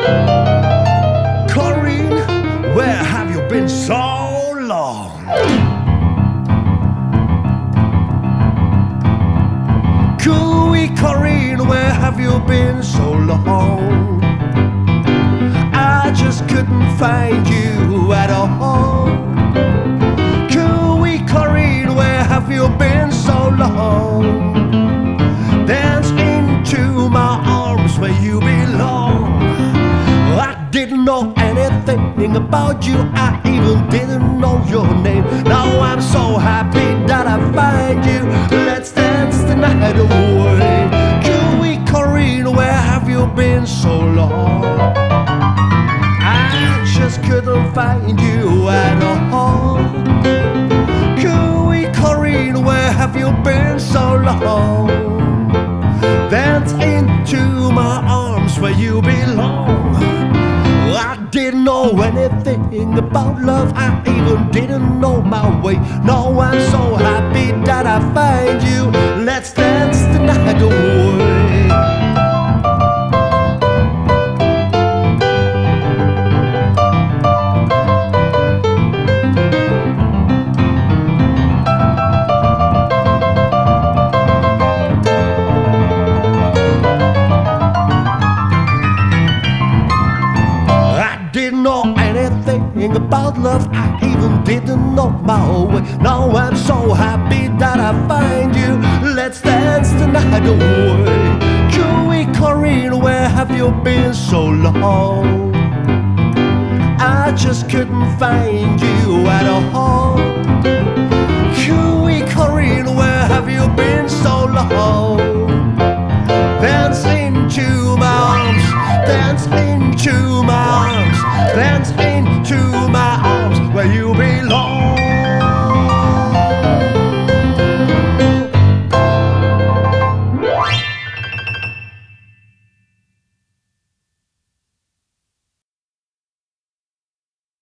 Corinne, where have you been so long? Cooey, Corinne, where have you been so long? I just couldn't find you at all. Cooey, Corinne, where have you been so long? Dance into my arms where you belong. I didn't know anything about you, I even didn't know your name. Now I'm so happy that I find you. Let's dance the night away. Cooey, Corinne, where have you been so long? I just couldn't find you at all. Cooey, Corinne, where have you been so long? Dance into my arms where you belong. I didn't know anything about love, I even didn't know my way. Now I'm so happy that I find you. Let's dance the night away. Didn't know anything about love, I even didn't know my way. Now I'm so happy that I find you. Let's dance the night away. Cooey, Corinne, where have you been so long? I just couldn't find you at all. Cooey, Corinne, where have you been so long? Dance into my arms, dance into my arms, dance into my arms.